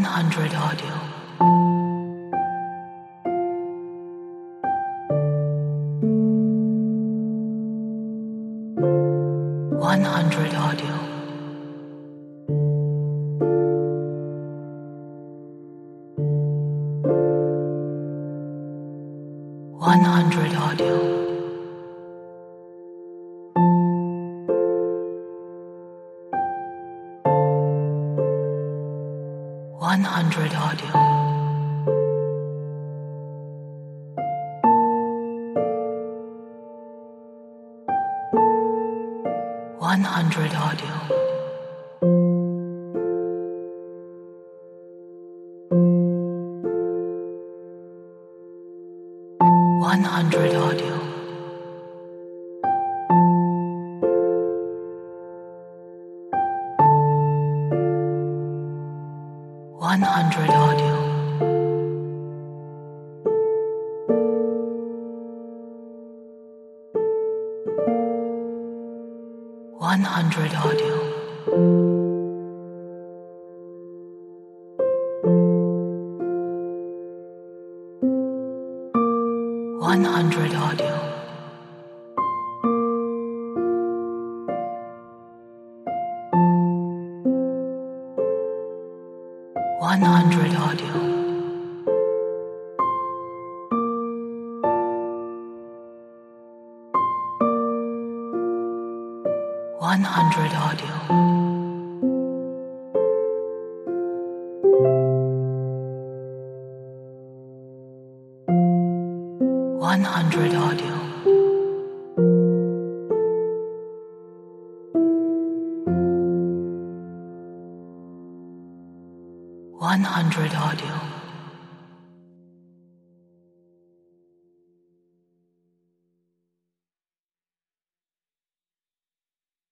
100 audio. 100 audio. 100 audio. 100 audio. 100 audio. 100 audio. 100 audio. 100 audio. 100 audio. 100 audio. 100 audio. 100 audio. 100 audio.